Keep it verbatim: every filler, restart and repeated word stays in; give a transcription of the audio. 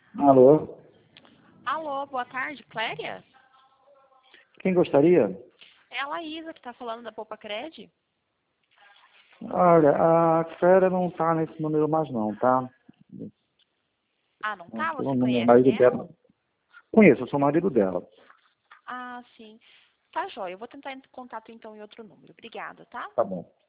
Alô? Alô, boa tarde, Cléria? Quem gostaria? É a Laísa que está falando da Poupa Cred. Olha, a Cléria não tá nesse número mais não, tá? Ah, não tá? Aqui é o Você número- conhece marido ela? dela. Conheço, eu sou marido dela. Ah, sim. Tá, joia. Eu vou tentar entrar em contato então em outro número. Obrigada, tá? Tá bom.